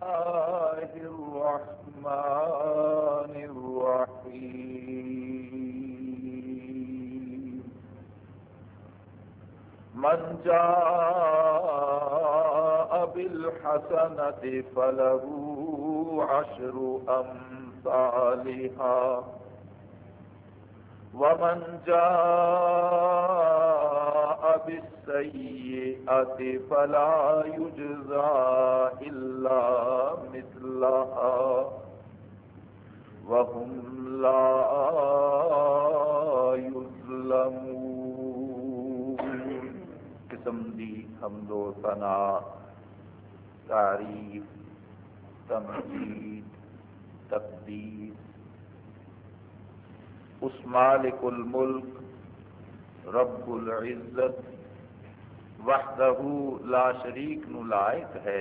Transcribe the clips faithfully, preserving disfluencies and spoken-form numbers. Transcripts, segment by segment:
الرحمن الرحيم من جاء بالحسنة فله عشر أمثالها ومن جاء بالسيئة فلا يجزى إلا مثلها وهم لا يظلمون. قسم دی حمد و ثنا، تعریف، تمجید، تقدیس اس مالک الملک رب العزت وحدہ لا شریک نو لائق ہے،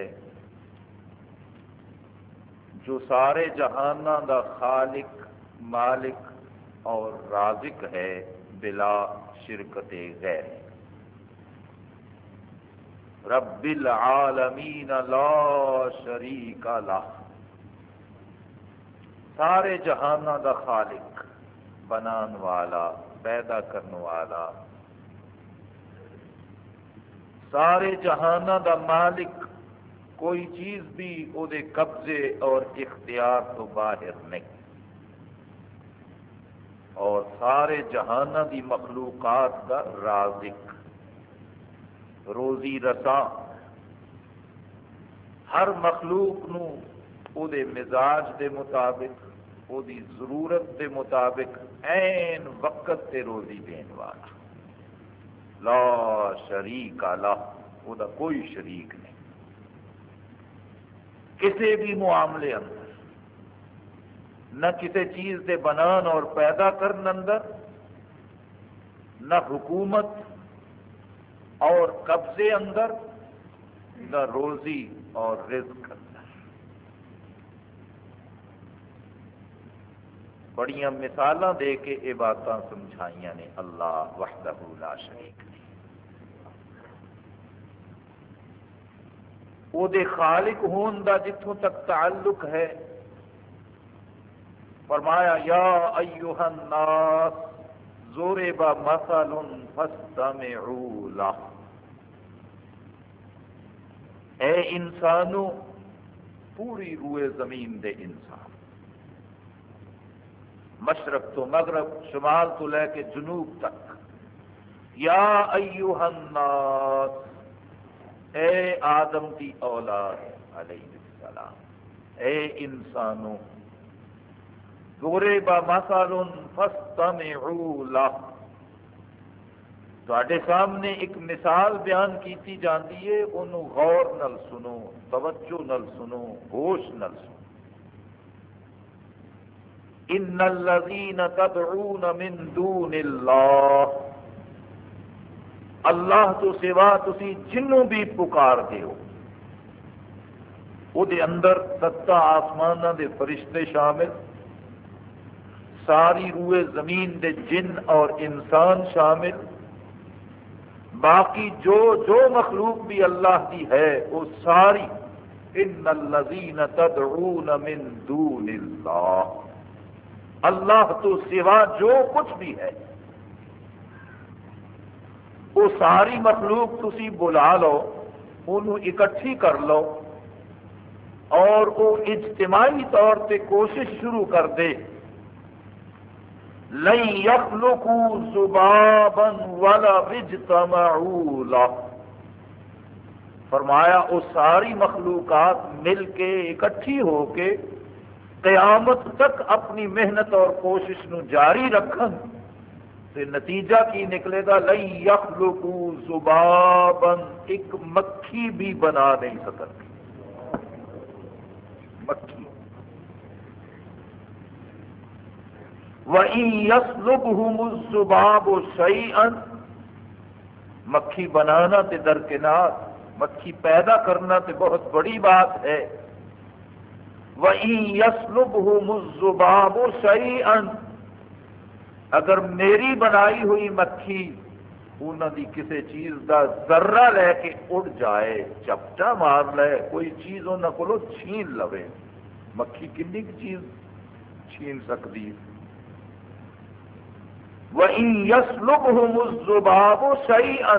جو سارے جہاناں دا خالق، مالک اور رازق ہے بلا شرکت غیر. رب العالمین لا شریک لہ، سارے جہاناں دا خالق، بنان والا، پیدا کرنے والا، سارے جہاناں دا مالک، کوئی چیز بھی او دے قبضے اور اختیار تو باہر نہیں، اور سارے جہاناں دی مخلوقات دا رازق، روزی رساں، ہر مخلوق نو او دے مزاج دے مطابق، او دی ضرورت دے مطابق عین وقت تے روزی دین والا. لا شریک لہ، او دا کوئی شریک نہیں کسی بھی معاملے اندر، نہ کسی چیز دے بنان اور پیدا کرن اندر، نہ حکومت اور قبضے اندر، نہ روزی اور رزق اندر. بڑیاں مثالاں دے کے یہ باتاں سمجھائیاں نے اللہ وحدہ لا شریک نے. او دے خالق ہون دا جتھوں تک تعلق ہے، فرمایا یا ایھا الناس ضرب مثل فاستمعوا لہ. اے انسانو، پوری روئے زمین دے انسان، مشرق تو مغرب، شمال تو لے کے جنوب تک، یا ایھا الناس، اے آدم کی اولاد علیہ السلام، اے انسانوں، ضرب مثل فاستمعوا لہ، تواڈے سامنے ایک مثال بیان کیتی جاندی ہے، انہوں غور نال سنو، توجہ نال سنو، ہوش نال سنو. ان الذین تدعون من دون اللہ، اللہ تو سوا تسی جنوں بھی پکار دیو، او دے اندر ستاں آسماناں دے فرشتے شامل، ساری روئے زمین دے جن اور انسان شامل، باقی جو جو مخلوق بھی اللہ دی ہے وہ ساری. ان الذین تدعون من دون اللہ، اللہ تو سوا جو کچھ بھی ہے وہ ساری مخلوق تسی بلا لو، انہوں اکٹھی کر لو، اور وہ اجتماعی طور پہ کوشش شروع کر دے. لن یخلقوا ذبابا ولو اجتمعوا لہ، فرمایا وہ ساری مخلوقات مل کے اکٹھی ہو کے قیامت تک اپنی محنت اور کوشش نو جاری رکھن، تے نتیجہ کی نکلے گا لن یخلقوا ذبابا، ایک مکھی بھی بنا نہیں سکتی. مکھی وَإِن يَسْلُبْهُمُ الذُّبَابُ شَيْئًا، مکھی بنانا تے درکنار، مکھی پیدا کرنا تے بہت بڑی بات ہے. وَإِن يَسْلُبْهُمُ الذُّبَابُ شَيْئًا، اگر میری بنائی ہوئی مکھی انہوں دی کسی چیز دا ذرہ لے کے اڑ جائے، چپٹا مار لے، کوئی چیز انہوں کو چھین لوے. مکھی کنی کی چیز چھین سکتی ہے. وَإِن يَسْلُبْهُمُ الذُّبَابُ شَيْئًا،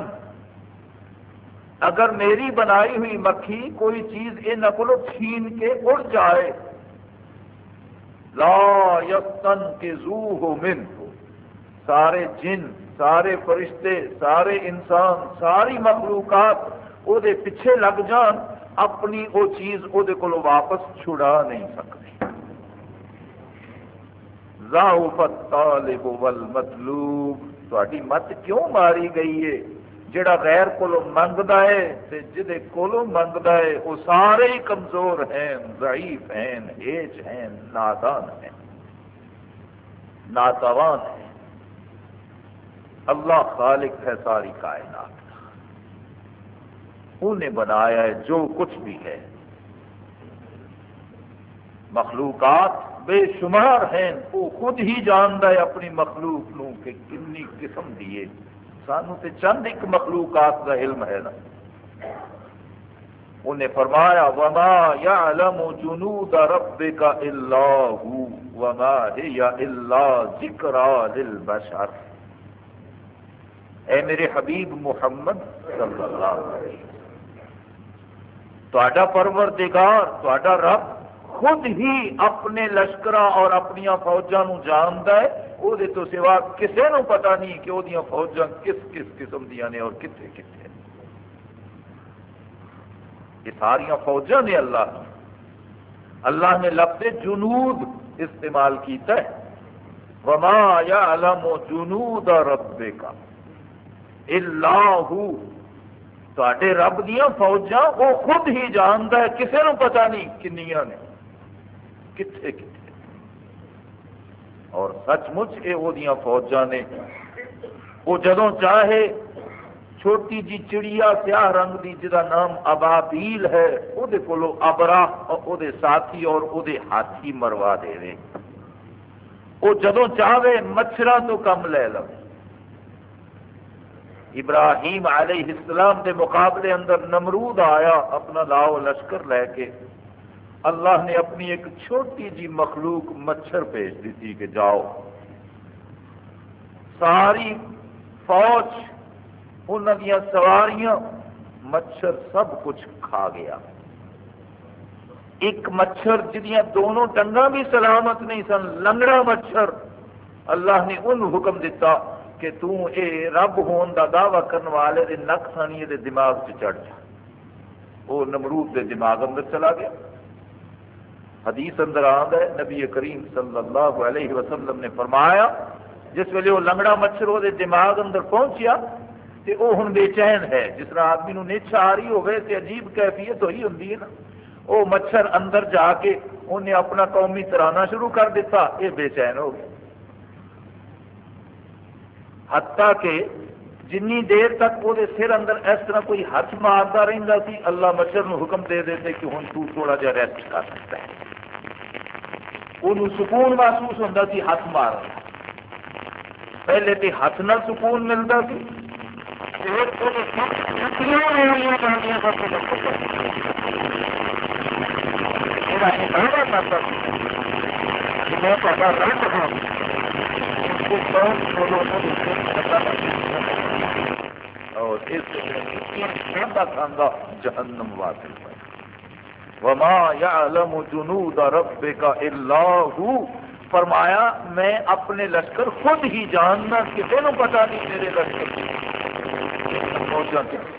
اگر میری بنائی ہوئی مکھی کوئی چیز انہوں کو چھین کے اڑ جائے، لا يَسْتَنْقِذُوهُ مِنْهُ، سارے جن، سارے فرشتے، سارے انسان، ساری مخلوقات او دے پیچھے لگ جان، اپنی او چیز او دے کولو واپس چھڑا نہیں سکتی. ضعف الطالب والمطلوب، تہاڈی مت کیوں ماری گئی ہے؟ جڑا غیر کولو منگدا ہے تے جدے کولو منگدا ہے وہ سارے ہی کمزور ہیں، ضعیف ہیں، ہیج ہیں، نادان ہیں، ناتوان ہیں. اللہ خالق ہے ساری کائنات کا، انہیں بنایا ہے جو کچھ بھی ہے. مخلوقات بے شمار ہیں، وہ خود ہی جانتا ہے اپنی مخلوق نو کہ کنی قسم دیے. سانو تے چند ایک مخلوقات کا علم ہے نا. انہیں فرمایا وما يعلم جنود ربك الا هو وما هي الا ذکرى للبشر. اے میرے حبیب محمد صلی اللہ علیہ وسلم، تہاڈا پروردگار، تہاڈا رب خود ہی اپنے لشکراں اور اپنی فوجاں نو جاندا ہے. وہ دے تو سوا کسے نو پتہ نہیں کہ وہ دیاں فوجاں کس کس قسم دیاں نے اور کتنے کتنے. یہ ساریاں فوجاں نے اللہ اللہ نے لفظ جنود استعمال کیتا ہے. وما يعلم جنود ربک الا هو، تواڈے رب دیاں فوجاں وہ خود ہی جاندا ہے، کسے نو پتہ نہیں کنیاں نے کتنے کتنے. اور سچ مچ یہ وہ دیاں فوجاں نے، وہ جدوں چاہے چھوٹی جی چڑیا سیاہ رنگ دی جدا نام ابابیل ہے، وہ دے کولو ابرا اور وہ دے ساتھی اور وہ دے ہاتھی مروا دے رہے. وہ جدوں چاہے مچھراں تو کم لے لو. ابراہیم علیہ السلام کے مقابلے اندر نمرود آیا اپنا لاؤ لشکر لے کے. اللہ نے اپنی ایک چھوٹی جی مخلوق مچھر بھیج دی تھی کہ جاؤ. ساری فوج، انہوں دیا سواریاں، مچھر سب کچھ کھا گیا. ایک مچھر جدیاں دونوں ٹنگاں بھی سلامت نہیں سن، لنگڑا مچھر، اللہ نے ان حکم دیتا کہ تو اے رب ہون دا دعوی کرنے والے دے نک تھانی دے دماغ سے چڑھ جا. وہ نمرود دے دماغ اندر چلا گیا. حدیث اندر آتا ہے نبی کریم صلی اللہ علیہ وسلم نے فرمایا جس ویلے وہ لنگڑا مچھر وہ دماغ اندر پہنچیا تو وہ ہن بے چین ہے. جس طرح آدمی نو نچ آ رہی ہوئے تو عجیب کیفیت ہوئی ہوں نا. وہ مچھر اندر جا کے انہیں اپنا قومی ترانہ شروع کر دیتا، یہ بے چین ہو گیا. حتیٰ کہ جنی دیر تک وہ سر اندر اس طرح کوئی ہاتھ مارتا رہتا سی، اللہ مچھر نو حکم دے دیتے کہ ہن تو تھوڑا جہا ریسٹ کر سکتا ہے. انہوں سکون محسوس ہوتا سی ہاتھ مارنا. پہلے تو ہاتھ نال سکون ملتا سی، اور اس کھانا جہنم واصل ہے. وما يعلم جنود ربك الا هو، فرمایا میں اپنے لشکر خود ہی جاننا، کسی نو پتہ نہیں میرے لشکر پہنچا.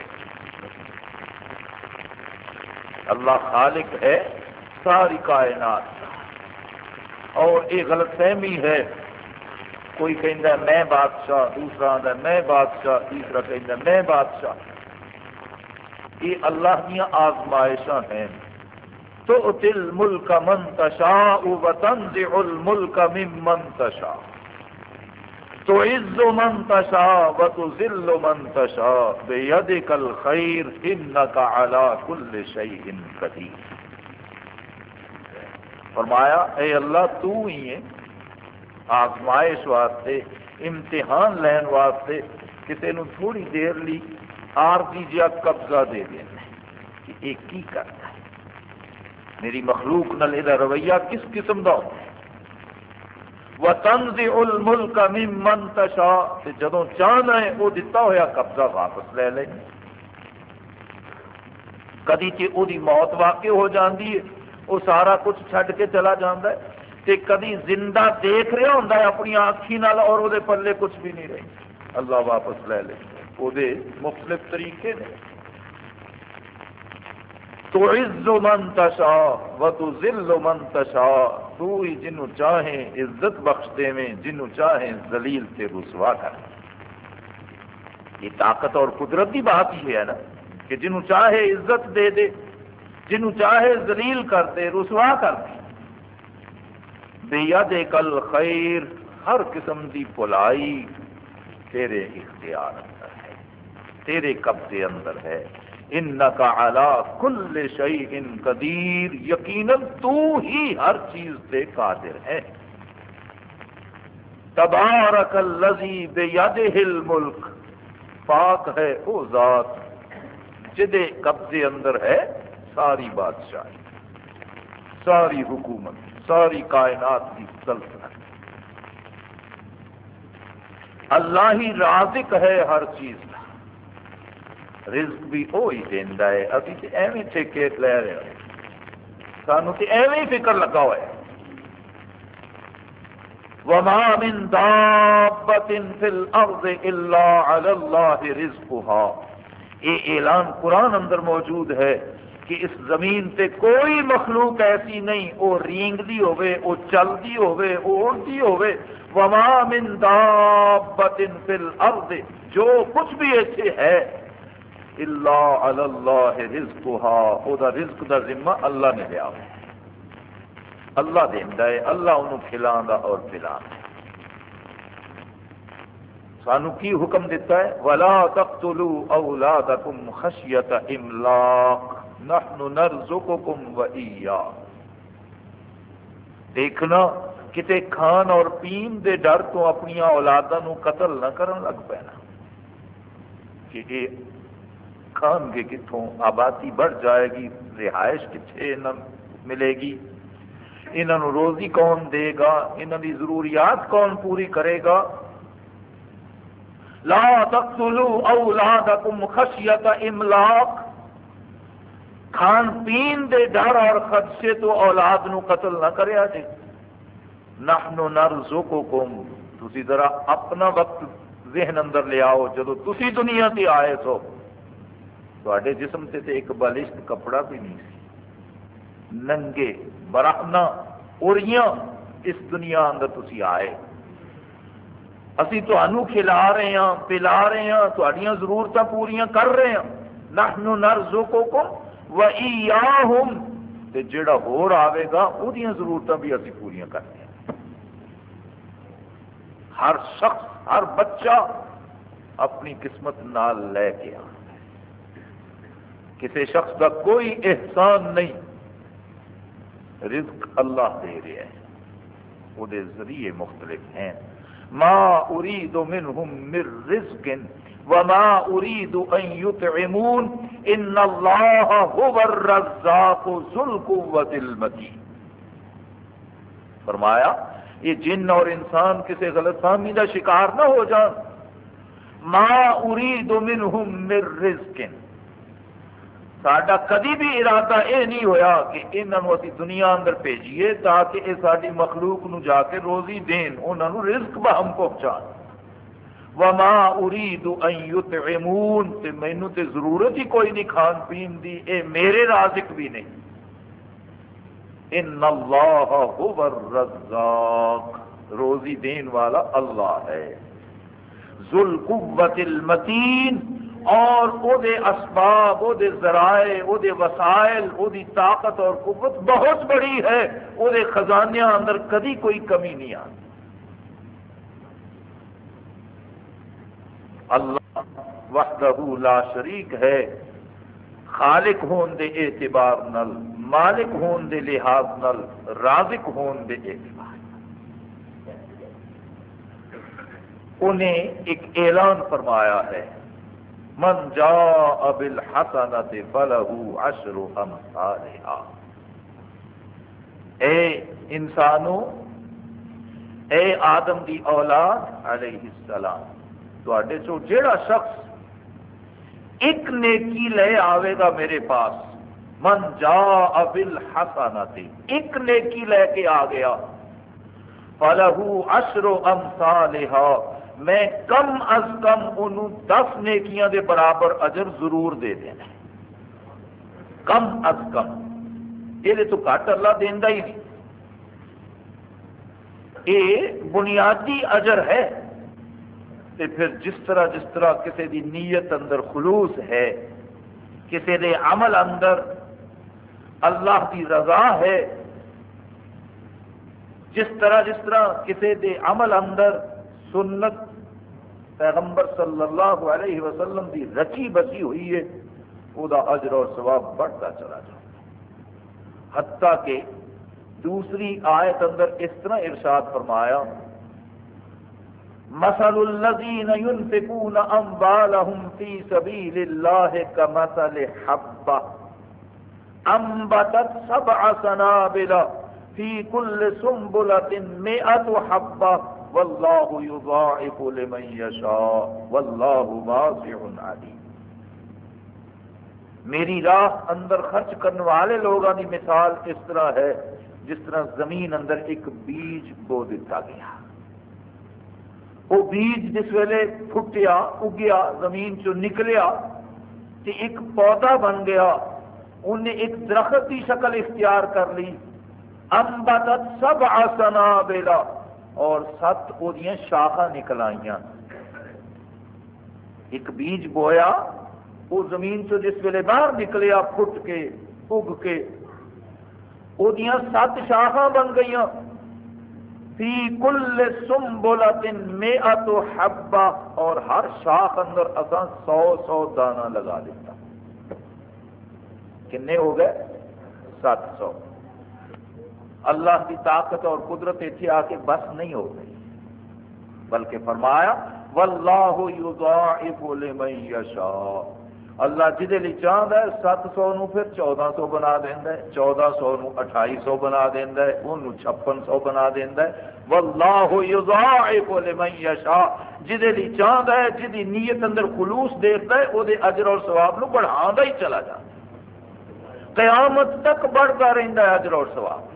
اللہ خالق ہے ساری کائنات. اور یہ غلط فہمی ہے، کوئی کہندا ہے میں بادشاہ، دوسرا آندا ہے میں بادشاہ، تیسرا کہندا ہے میں بادشاہ. یہ اللہ دیا آزمائشاں ہیں. تؤتی الملک من تشاء وتنزع الملک ممن تشاء تعز من تشاء وتذل من تشاء بیدک الخیر انک علی کل شیء قدیر. فرمایا اے اللہ تو ہی ہے آزمائش واسطے، امتحان لین واسطے کسی نو تھوڑی دیر لی عارضی جہا قبضہ دے دینا کہ یہ کی کرتا ہے، میری مخلوق نال یہ رویہ کس قسم کا ہوتا ہے۔ وَتَنزِعُ الْمُلْكَ مِمَّنْ تَشَاءُ، تے جدوں چاہنا ہے وہ دتا ہوا قبضہ واپس لے لیں۔ کدی تے وہ دی موت واقع ہو جاندی ہے، وہ سارا کچھ چھڈ کے چلا جاتا ہے، تے کدی زندہ دیکھ رہا ہوتا ہے اپنی آنکھی نال اور وہ پلے کچھ بھی نہیں رہی، اللہ واپس لے لے۔ وہ مختلف طریقے نے۔ تُعِزُّ مَن تَشَاءُ وَتُذِلُّ مَن تَشَاءُ، تو ہی جنوں چاہے عزت بخش دے میں، جنوں چاہے ذلیل تے رسوا کر۔ یہ طاقت اور قدرت کی بات ہی ہے نا، کہ جنوں چاہے عزت دے دے، جنوں چاہے ذلیل کر دے، رسوا کر دے۔ بیدک الخیر، ہر قسم دی بھلائی تیرے اختیار اندر ہے، تیرے قبضے اندر ہے۔ انک علی کل شیء قدیر، یقیناً تو ہی ہر چیز پہ قادر ہے۔ تبارک الذی بیدہ الملک، پاک ہے وہ ذات جدے قبضے اندر ہے ساری بادشاہی، ساری حکومت، ساری کائنات کی سلطنت۔ اللہ ہی رازق ہے ہر چیز کا، رزق بھی وہی دینا ہے، ابھی تو ایویں ٹھیکے لے رہے ہیں، سانو تو ایویں فکر لگا ہوا ہے۔ وما من دابۃ فی الارض الا علی اللہ رزقها، یہ اعلان قرآن اندر موجود ہے کہ اس زمین تے کوئی مخلوق ایسی نہیں وہ رینگدی ہوئے، وہ چلدی ہوئے، وہ اڑتی ہوئے۔ وما من دابۃ فی الارض، جو کچھ بھی ایسے ہے، الا علی اللہ رزقها، او دا رزق دا ذمہ اللہ نے لیا ہے، اللہ دیندا ہے، اللہ انہوں کھلاندا اور پلاندا ہے۔ سانو کی حکم دیتا ہے؟ وَلَا تَقْتُلُوا أَوْلَادَكُمْ خَشْيَةَ إِمْلَاقٍ نَحْنُ نَرْزُقُكُمْ وَإِيَّاهُمْ۔ دیکھنا کتے کھان اور پین دے ڈر تو اپنی اولاداں نو قتل نہ کرن لگ پینا، کہ یہ کھان گے کتوں، آبادی بڑھ جائے گی، رہائش کتنے انہاں ملے گی، انہاں نو روزی کون دے گا، انہاں دی ضروریات کون پوری کرے گا۔ لا تقتلوا اولادکم خشیۃ املاق، کھان پین دے ڈر اور خدشے تو اولاد نو قتل نہ کریا جی۔ نحن نرزقکم، تسی ذرا اپنا وقت ذہن اندر لے آؤ، جدو تسی دنیا تے آئے سو تواڈے جسم تے تے ایک بالشت کپڑا بھی نہیں سی، ننگے برہنہ اوریاں اس دنیا اندر تسی آئے، اسی تانوں کھلا رہے ہیں، پلا رہے ہیں، تہاڈیاں ضرورتاں پوریاں کر رہے ہیں۔ نحن نرزقکم وإیاہم، تے جڑا ہور آوے گا اودیاں ضرورتاں بھی اسی پوریاں کرتے ہیں۔ ہر شخص، ہر بچہ اپنی قسمت نال لے کے آ، کسی شخص کا کوئی احسان نہیں، رزق اللہ دے رہا ہے، وہ دے ذریعے مختلف ہیں۔ ما اريد منهم من رزق وما اريد ان يطعمون ان الله هو الرزاق ذو القوة المتين۔ فرمایا یہ جن اور انسان کسی غلط فہمی کا شکار نہ ہو جان۔ ما اريد منهم من رزق، ساڈا کدی بھی ارادہ یہ نہیں ہویا کہ انہوں اسی دنیا اندر بھیجیے تاکہ یہ ساری مخلوق نو جا کے روزی دین، انہوں رزق بہم پہنچان۔ وما اريد ان يطعمون، تے مینوں تے ضرورت ہی کوئی نہیں کھان پین دی، اے میرے رازق بھی نہیں۔ ان اللہ هو الرزاق، روزی دین والا اللہ ہے۔ ذو القوة المتین، اور او دے اسباب، او دے ذرائع، او دے وسائل، او دی طاقت اور قوت بہت بڑی ہے، او دے خزانیاں اندر کدی کوئی کمی نہیں آتی۔ اللہ وحدہ لا شریک ہے، خالق ہون دے اعتبار نل، مالک ہون دے لحاظ نل، رازق ہون دے اعتبار نل۔ انہیں ایک اعلان فرمایا ہے، من جاء بالحسنۃ فلہ عشر امثالھا۔ اے انسانوں، اے آدم دی اولاد علیہ السلام، تواڈے چوں جیڑا شخص ایک نیکی لے آوے گا میرے پاس، من جاء بالحسنۃ، ایک نیکی لے کے آ گیا، فلہ عشر امثالھا، میں کم از کم انہوں دس نیکیاں دے برابر اجر ضرور دے دینا، کم از کم، یہ تو گھٹ اللہ دینا ہی نہیں، یہ بنیادی اجر ہے۔ تے پھر جس طرح جس طرح کسی دی نیت اندر خلوص ہے، کسی دے عمل اندر اللہ کی رضا ہے، جس طرح جس طرح کسی دے عمل اندر سنت پیغمبر صلی اللہ علیہ وسلم دی رچی بچی ہوئی ہے، وہ دا اجر اور ثواب بڑھتا چلا جاتا، حتیٰ کہ دوسری آیت اندر اس طرح ارشاد فرمایا، مثل الذین ينفقون اموالهم فی سبیل اللہ کمثل حبۃ انبتت سبع سنابل فی کل سنبلۃ مئۃ حبۃ واللہ یضاعف لمن یشاء واللہ واسع علیم۔ میری راہ اندر خرچ کرنے والے لوگوں کی مثال اس طرح ہے جس طرح زمین اندر ایک بیج بو دیتا گیا، وہ بیج جس ویلے پھٹیا اگیا زمین چو نکلیا تے ایک پودا بن گیا، انہیں ایک درخت کی شکل اختیار کر لی، انبتت سبع سنابل، اور سات اودیاں شاخاں نکل آئیاں۔ ایک بیج بویا، وہ زمین چو جس ویلے باہر نکلیا پھٹ کے اگ کے اودیاں سات شاخاں بن گئیاں، فی کل سنبلۃ مئۃ حبۃ، اور ہر شاخ اندر اساں سو سو دانہ لگا دیتا۔ کنے ہو گئے؟ سات سو۔ اللہ کی طاقت اور قدرت اتنے آ کے بس نہیں ہو گئی، بلکہ فرمایا واللہ یضاعف لمن یشاء، اللہ جدے لی چاہتا ہے سات سو نو پھر چودہ سو بنا دینا ہے، چودہ سو نو اٹھائی سو بنا دینا ہے، انہوں چھپن سو بنا دینا ہے۔ واللہ یضاعف لمن یشاء، جدے لی چاہتا ہے، جدی نیت اندر خلوص دیکھتا ہے، وہ دے اجر اور ثواب نو بڑھاتا ہی چلا جاتا ہے، قیامت تک بڑھتا رہتا ہے اجر اور ثواب۔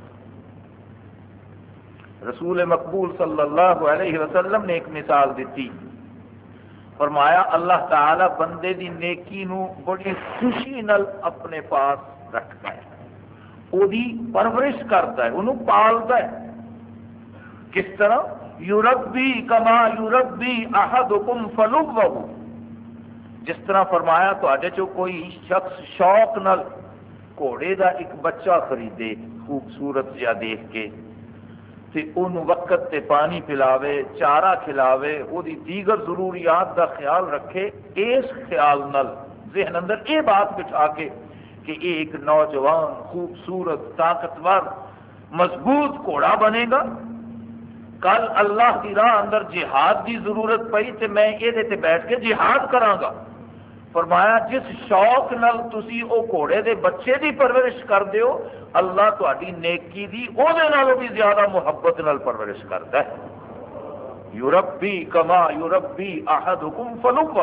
رسول مقبول صلی اللہ علیہ وسلم نے ایک مثال دیتی، فرمایا اللہ تعالی بندے دی نیکی نو بڑی خوشی نال اپنے پاس رکھتا ہے، او دی پرورش کرتا ہے، انہوں پالتا ہے۔ کس طرح؟ یربی کما یربی احدکم فلوہ، جس طرح فرمایا تواڈے چوں کوئی شخص شوق نال گھوڑے دا ایک بچہ خریدے خوبصورت جہا دیکھ کے، تے انہوں وقت تے پانی پلاوے، چارہ کھلاوے، وہ دی دیگر ضروریات دا خیال رکھے، اس خیال نال ذہن اندر یہ بات بٹھا کے کہ یہ ایک نوجوان خوبصورت طاقتور مضبوط گھوڑا بنے گا، کل اللہ کی راہ اندر جہاد دی ضرورت پئی تے میں یہ تے بیٹھ کے جہاد کراں گا۔ فرمایا جس شوق نال تسی او گھوڑے دے بچے دی پرورش کر دیو، اللہ تہاڈی نیکی دی او دے نالوں بھی زیادہ محبت نال پرورش کرتا ہے۔ یربی کما یربی احدکم فلوہ،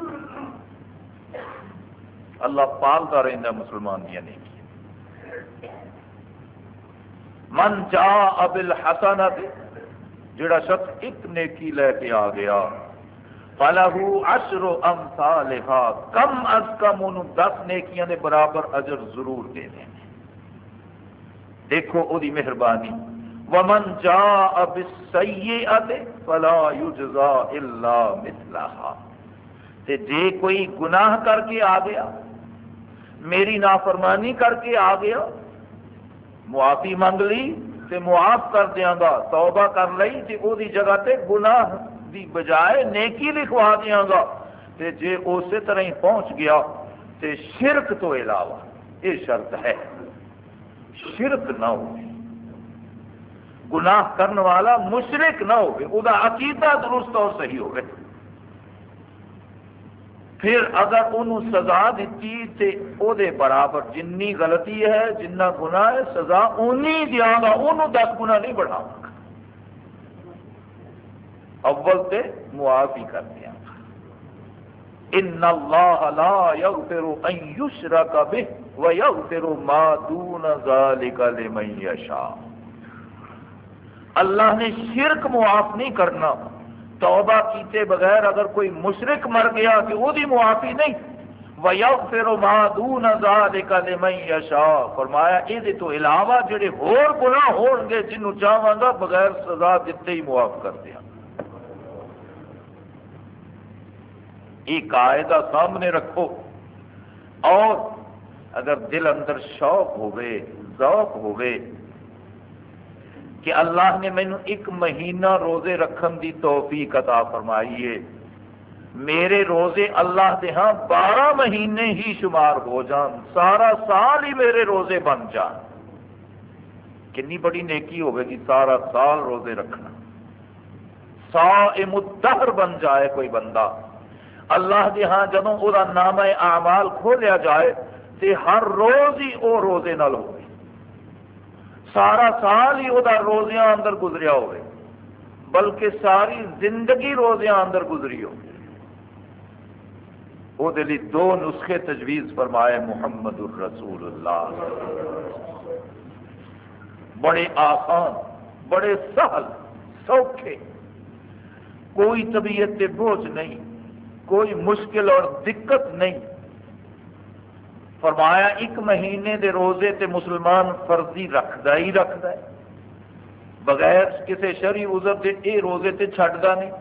اللہ پالتا رہندا مسلمان دیا نیکی۔ من جاء بالحسنۃ، جڑا شخص ایک نیکی لے کے آ گیا، فَلَهُ عَشْرُ أَمْثَالِهَا، کم از کم انہوں دس نیکیاں دے برابر اجر ضرور دے دیں۔ دیکھو او دی مہربانی، وَمَنْ جَاءَ بِالسَّيِّئَةِ فَلَا يُجْزَى إِلَّا مِثْلَهَا، تے جے کوئی گناہ کر کے آ گیا، میری نافرمانی کر کے آ گیا، معافی منگ لی تے معاف کر دیاں گا، توبہ کر لئی تے او دی جگہ تے گناہ دی بجائے نیکی لکھوا دیاں گا، تے جے اسی طرح ہی پہنچ گیا تے شرک تو علاوہ یہ شرط ہے، شرک نہ ہو، گناہ کرنے والا مشرک نہ ہوئے، وہ عقیدہ درست اور صحیح ہوئے. پھر اگر انہوں سزا دیتی تے او دے برابر جنی غلطی ہے جنہ گناہ ہے سزا اونی دیا گا، انہوں دس گنا نہیں بڑھاؤں گا، اول تے معافی کر دیا گا. ان اللہ لا یغفر ان یشرک بہ ویغفر ما دون ذلک لمن یشاء. اللہ نے شرک معاف نہیں کرنا، توبہ کیتے بغیر اگر کوئی مشرک مر گیا کہ وہ دی معافی نہیں. وَيَغْفِرُ مَا دُونَ ذَلِكَ لِمَن يَشَاءُ، فرمایا یہ تو علاوہ جڑے ہور گناہ ہون گے جنہوں چاہواں گا بغیر سزا دیتے ہی معاف کر دیا. یہ قاعدہ سامنے رکھو، اور اگر دل اندر شوق ہوئے ذوق ہوئے کہ اللہ نے مینوں ایک مہینہ روزے رکھن دی توفیق عطا فرمائی ہے، میرے روزے اللہ دے ہاں بارہ مہینے ہی شمار ہو جان، سارا سال ہی میرے روزے بن جان. کنی بڑی نیکی ہوئے گی سارا سال روزے رکھنا. صائم الدہر بن جائے کوئی بندہ، اللہ دے ہاں جدوں او دا نامہ اعمال کھولیا جائے تے ہر روز ہی او روزے نال ہوئے، سارا سال ہی وہ روزیاں اندر گزریا ہوئے، بلکہ ساری زندگی روزیاں اندر گزری ہو. وہ دلی دو نسخے تجویز فرمائے محمد الرسول اللہ، بڑے آسان، بڑے سہل سوکھے، کوئی طبیعت کے بوجھ نہیں، کوئی مشکل اور دقت نہیں. فرمایا ایک مہینے دے روزے تے مسلمان فرضی رکھدا ہی رکھدا ہے، بغیر کسی شرعی عذر دے اے روزے تے چھڈدا نہیں.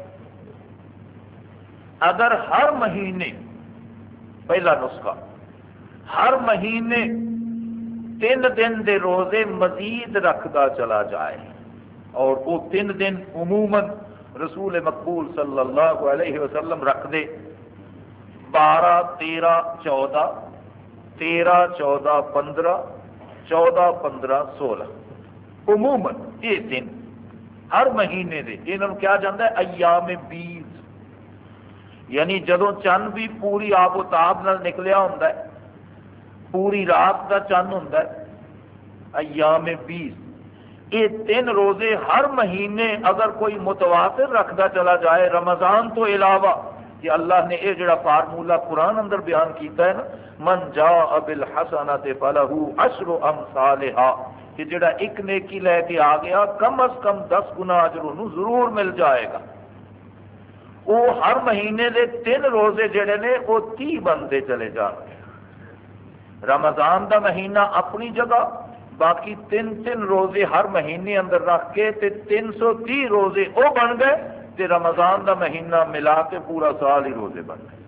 اگر ہر مہینے، پہلا نسخہ، ہر مہینے تین دن دے روزے مزید رکھدا چلا جائے، اور وہ تین دن عموماً رسول مقبول صلی اللہ علیہ وسلم رکھ دے، بارہ تیرہ چودہ، تیرہ چودہ پندرہ، چودہ پندرہ سولہ، عموماً یہ دن ہر مہینے دے انہوں کیا جاتا ہے ایام بیز، یعنی جدوں چند بھی پوری آب و تاب نال نکلیا ہوتا ہے، پوری رات کا چند ہوتا ہے، ایام بیز. یہ تین روزے ہر مہینے اگر کوئی متواتر رکھتا چلا جائے رمضان تو علاوہ، کہ اللہ نے یہ جڑا فارمولہ قرآن اندر بیان کیتا ہے نا، من جاء بالحسنۃ فلہ عشر امثالھا، کہ جڑا ایک نیکی لے کے آ گیا کم از کم دس گنا اجر انہوں ضرور مل جائے گا. وہ ہر مہینے دے تین روزے جڑے نے وہ تی بنتے چلے جان گے. رمضان دا مہینہ اپنی جگہ، باقی تین تین روزے ہر مہینے اندر رکھ کے تے تین سو تی روزے وہ بن گئے، تے رمضان دا مہینہ ملا کے پورا سال ہی روزے بن گئے.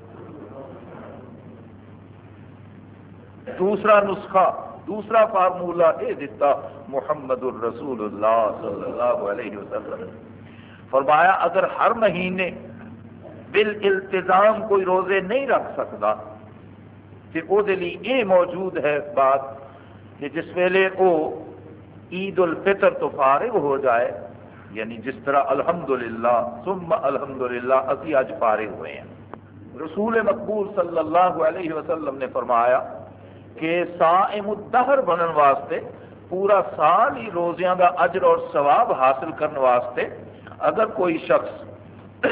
دوسرا نسخہ، دوسرا فارمولہ یہ دیتا محمد الرسول اللہ صلی اللہ علیہ وسلم، فرمایا اگر ہر مہینے بالالتزام کوئی روزے نہیں رکھ سکتا کہ وہ یہ موجود ہے بات کہ جس ویلے وہ عید الفطر تو فارغ ہو جائے، یعنی جس طرح الحمدللہ ثم الحمدللہ اسی آج فارغ ہوئے ہیں. رسول مقبول صلی اللہ علیہ وسلم نے فرمایا کہ صائم الدہر بنن واسطے، پورا سال ہی روزیاں کا اجر اور ثواب حاصل کرنے واسطے، اگر کوئی شخص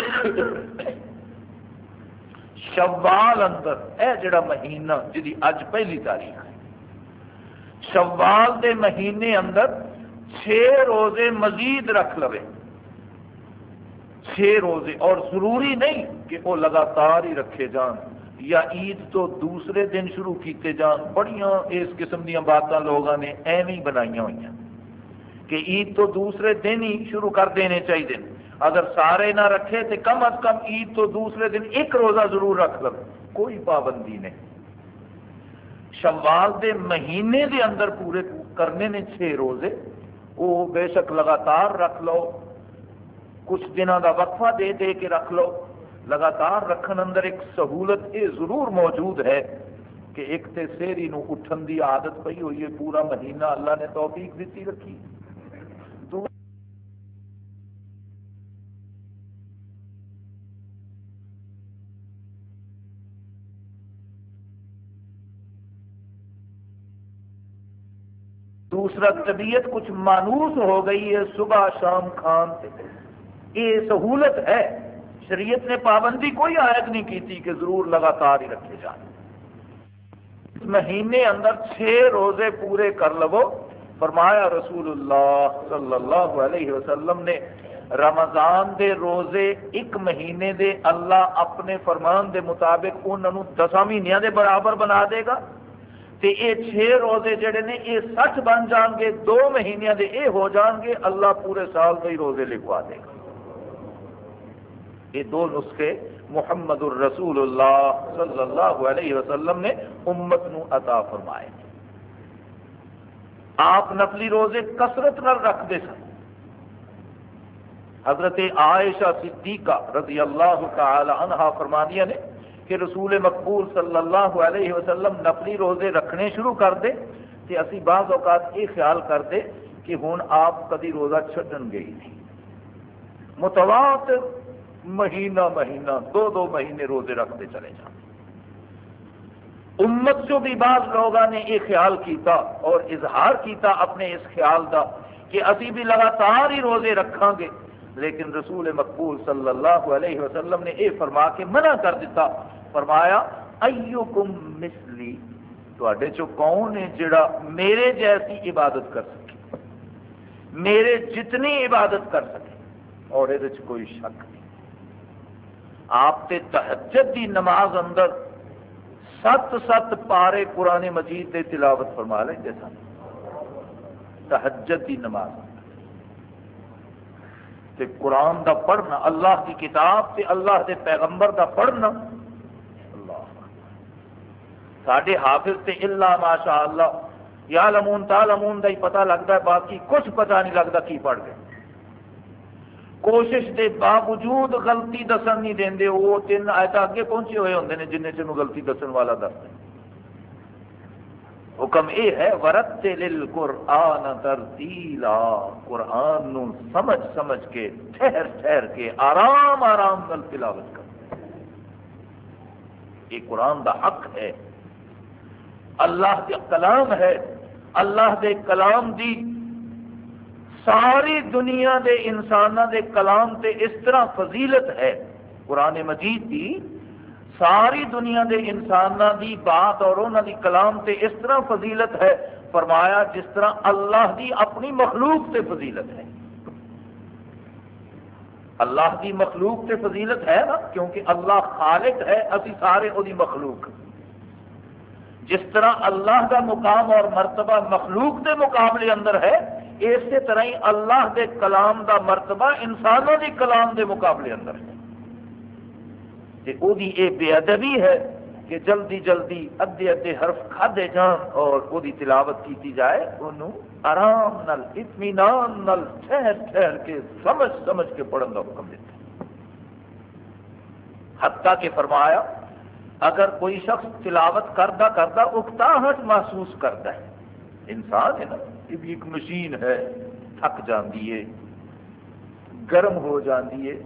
شوال اندر اے جڑا مہینہ جدی اج پہلی تاریخ ہے، شوال دے مہینے اندر چھ روزے مزید رکھ لوے، چھ روزے، اور ضروری نہیں کہ وہ لگاتار ہی رکھے جان یا عید تو دوسرے دن شروع کیتے جان. بڑیاں اس قسم دیا باتاں لوگوں نے ایویں بنائی ہوئی ہیں کہ عید تو دوسرے دن ہی شروع کر دینے چاہیے، اگر سارے نہ رکھے تو کم از کم عید تو دوسرے دن ایک روزہ ضرور رکھ لو. کوئی پابندی نہیں، شوال دے مہینے دے اندر پورے کرنے نے چھ روزے، وہ بے شک لگاتار رکھ لو، کچھ دنوں کا وقفہ دے دے کے رکھ لو. لگاتار رکھن اندر ایک سہولت یہ ضرور موجود ہے کہ ایک تے سیری نو اٹھن دی عادت پئی ہوئی ہے، پورا مہینہ اللہ نے توفیق دیتی رکھی. دوسرا طبیعت کچھ مانوس ہو گئی ہے صبح شام کھان سے، یہ سہولت ہے، شریعت نے پابندی کوئی عائد نہیں کی تھی کہ ضرور لگاتار ہی رکھے جائیں۔ اس مہینے اندر چھ روزے پورے کر لو، فرمایا رسول اللہ صلی اللہ علیہ وسلم نے رمضان دے روزے ایک مہینے دے اللہ اپنے فرمان دے مطابق انہوں دساں مہینوں دے برابر بنا دے گا، تے یہ چھ روزے جڑے نے یہ سچ بن جان گے، دو مہینے دے اے ہو جان گے، اللہ پورے سال کے روزے لکھوا دے گا۔ یہ دو نسخے محمد الرسول اللہ صلی اللہ علیہ وسلم نے امت نو عطا فرمائے۔ آپ نفلی روزے کثرت نہ رکھتے سن۔ حضرت عائشہ صدیقہ رضی اللہ تعالی عنہا فرمانیہ نے کہ رسول مقبول صلی اللہ علیہ وسلم نفلی روزے رکھنے شروع کر دے کہ اسی بعض اوقات یہ خیال کرتے کہ ہن آپ کدی روزہ چھڈن گے ہی نہیں، متواتر مہینہ مہینہ دو دو مہینے روزے رکھتے چلے جاتے۔ امت جو بھی بعض لوگوں نے یہ خیال کیتا اور اظہار کیتا اپنے اس خیال دا کہ اسی بھی لگاتار ہی روزے رکھاں گے، لیکن رسول مقبول صلی اللہ علیہ وسلم نے یہ فرما کے منع کر دیتا، فرمایا ایکم مثلی، تواڈے چوں کون ہے جڑا میرے جیسی عبادت کر سکے، میرے جتنی عبادت کر سکے، اور یہ کوئی شک نہیں۔ آپ تے تہجد دی نماز اندر سات سات پارے قرآن مجید دے تلاوت فرما لیندے سن، تہجد دی نماز تے قرآن دا پڑھنا، اللہ کی کتاب تے اللہ دے پیغمبر دا پڑھنا، اللہ ساڈے حافظ تے الا ماشاء اللہ یعلمون تعلمون دا ہی پتہ لگتا ہے، باقی کچھ پتہ نہیں لگتا کی پڑھ گئے۔ کوشش دے باوجود غلطی دسن نہیں دیندے، وہ تین آیت اگے پہنچے ہوئے ہوندے نے جن چنوں غلطی دسن والا دستے۔ حکم یہ ہے ورتل القرآن ترتیلا، قرآن نو سمجھ سمجھ کے ٹھہر ٹھہر کے آرام آرام نال تلاوت کر۔ یہ قرآن دا حق ہے، اللہ کے کلام ہے، اللہ دے کلام دی ساری دنیا دے انسانوں دے کلام تے اس طرح فضیلت ہے، قرآن مجید دی ساری دنیا دے انسانوں دی بات اور انہوں دی کلام تے اس طرح فضیلت ہے، فرمایا جس طرح اللہ دی اپنی مخلوق تے فضیلت ہے۔ اللہ دی مخلوق تے فضیلت ہے نا، کیونکہ اللہ خالق ہے، اسی سارے وہ دی مخلوق۔ جس طرح اللہ کا مقام اور مرتبہ مخلوق کے مقابلے اندر ہے، اسی طرح ہی اللہ دے کلام دا مرتبہ انسانوں دی کلام دے مقابلے اندر ہے۔ تے او دی اے بے ادبی ہے کہ جلدی جلدی ادھے ادھے حرف کھادے جان اور او دی تلاوت کیتی جائے، انہوں آرام نال اطمینان نال ٹھہر ٹھہر کے سمجھ سمجھ کے پڑھن کا حکم دیتا۔ حتیٰ کہ فرمایا اگر کوئی شخص تلاوت کردا کردا اکتاہٹ محسوس کرتا ہے، انسان ہے نا، یہ بھی ایک مشین ہے، تھک جاندی ہے، گرم ہو جاندی ہے،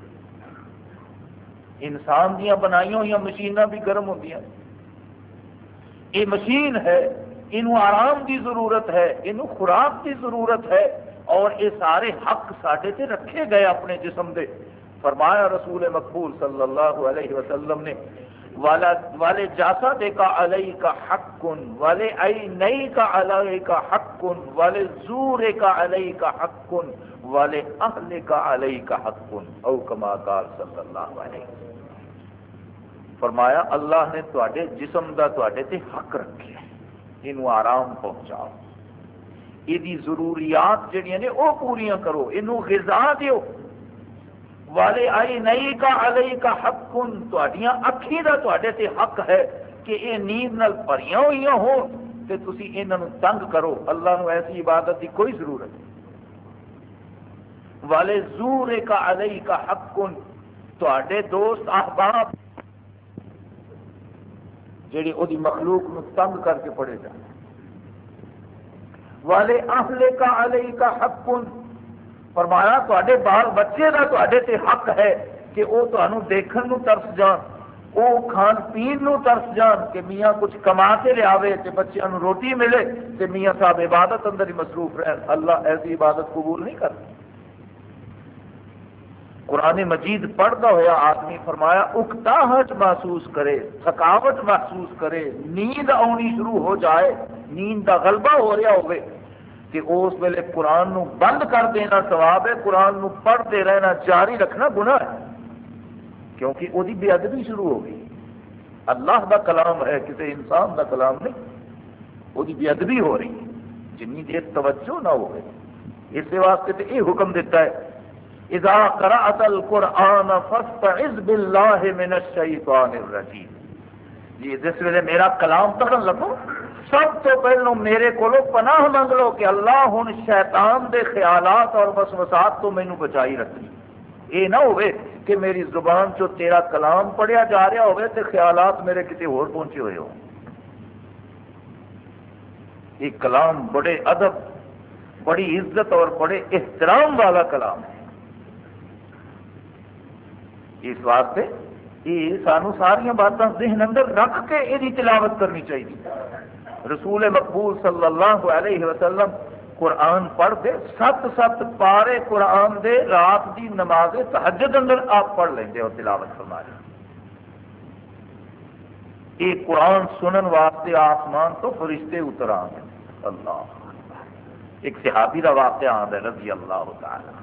انسان دیاں بنائی ہوئی مشیناں بھی گرم ہوندیاں، یہ مشین ہے، انہوں آرام کی ضرورت ہے، انہوں خوراک کی ضرورت ہے، اور یہ سارے حق ساڈے تے رکھے گئے اپنے جسم دے۔ فرمایا رسول مقبول صلی اللہ علیہ وسلم نے والے جاسا دے کا علیہ کا حق والے عینئی کا علیہ کا حق والے زور کا علیہ کا حق والے اہل کا علیہ کا حق او کما قال صلی اللہ علیہ وسلم۔ فرمایا اللہ نے تواڈے جسم دا تواڈے تے حق رکھے، انہوں آرام پہنچاؤ، یہ ضروریات جڑیاں نے وہ پوریاں کرو، انہوں غذا دیو۔ والے آئی نئی کا علیہ کا حق کن، تواڈیاں اکھیں دا تواڈے تے حق ہے کہ یہ نیند نال بھریاں ہوئیاں ہو تے تسی انہاں نوں تنگ کرو، اللہ نوں ایسی عبادت کی کوئی ضرورت نہیں۔ والے زور کا علیہ کا حق کن، تواڈے دوست احباب جڑے او دی مخلوق نوں تنگ کر کے پڑے جان۔ والے اہل کا علیہ کا حق کن، فرمایا تواڈے بال بچے دا تواڈے تے حق ہے کہ وہ تانوں دیکھن نوں ترس جان، وہ کھان پین نو ترس جان کہ میاں کچھ کما کے لیا تے بچیاں نو روٹی ملے تے میاں صاحب عبادت اندر ہی مصروف رہن، اللہ ایسی عبادت قبول نہیں کرتا۔ قرآن مجید پڑھتا ہوا آدمی فرمایا اکتاہٹ محسوس کرے، تھکاوٹ محسوس کرے، نیند آنی شروع ہو جائے، نیند کا غلبہ ہو رہا ہوئے کہ اس ویلے قرآن نو بند کر دینا ثواب ہے، قرآن نو پڑھتے رہنا جاری رکھنا گناہ ہے، کیونکہ وہ بے ادبی شروع ہو گئی۔ اللہ دا کلام ہے، کسی انسان دا کلام نہیں، وہ بے ادبی ہو رہی ہے جنی دیر توجہ نہ ہو گئی۔ اس واسطے تو یہ حکم دیتا ہے اذا قرأت القرآن فاستعذ باللہ من الشیطان الرجیم، جی جس ویلے میرا کلام پڑھن لگو سب تو پہلو میرے کو پناہ منگ لو کہ اللہ ہن شیطان دے خیالات اور وسوسات تو مینوں بچائی رکھی، یہ نہ ہوئے کہ میری زبان چو تیرا کلام پڑھیا جا رہا ہوئے تے خیالات میرے کتے اور پہنچے ہوئے ہو۔ یہ کلام بڑے ادب، بڑی عزت اور بڑے احترام والا کلام ہے۔ اس واسطے یہ سانو ساریا باتاں ذہن اندر رکھ کے یہ تلاوت کرنی چاہیے۔ رسول مقبول صلی اللہ علیہ وسلم قرآن پڑھ دے سات سات پارے قرآن دے رات دی نماز تہجد اندر آپ پڑھ لیں اور تلاوت فرما لیں۔ یہ قرآن سنن واسطے آسمان تو فرشتے اتر آتے ہیں۔ اللہ ایک صحابی کا واقعہ آتا ہے رضی اللہ تعالی،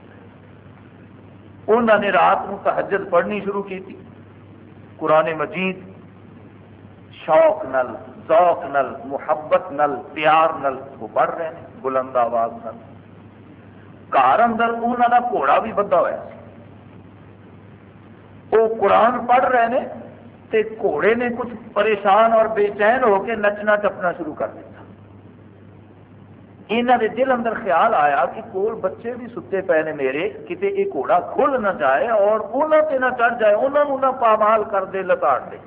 انہوں نے رات کو تہجد پڑھنی شروع کی تھی، قرآن مجید شوق نل، ذوق نل، محبت نل، پیار نل وہ پڑھ رہے ہیں بلند آواز نل۔ گھر اندر انہوں کا گھوڑا بھی بندھا ہوا ہے، وہ قرآن پڑھ رہے ہیں تے گھوڑے نے کچھ پریشان اور بے چین ہو کے نچنا ٹپنا شروع کر دیا۔ انہوں نے دل اندر خیال آیا کہ کول بچے بھی ستے پے نے میرے، کتے یہ گھوڑا کھل نہ جائے اور انہوں تے نہ چڑھ جائے، انہوں نہ پامال کر دے، لتاڑ دے۔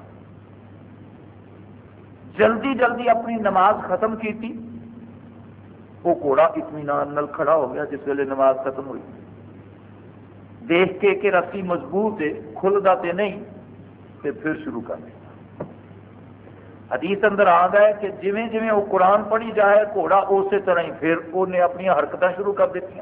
جلدی جلدی اپنی نماز ختم کی تھی، وہ گھوڑا اطمینان نال کھڑا ہو گیا جس ویلے نماز ختم ہوئی، دیکھ کے کہ رسی مضبوط ہے کھلدا تے نہیں، تے پھر شروع کر دیا۔ حدیث اندر آتا ہے کہ جویں جویں وہ قرآن پڑھی جائے گھوڑا اسی طرح ہی پھر انہیں اپنی حرکتیں شروع کر دیتی۔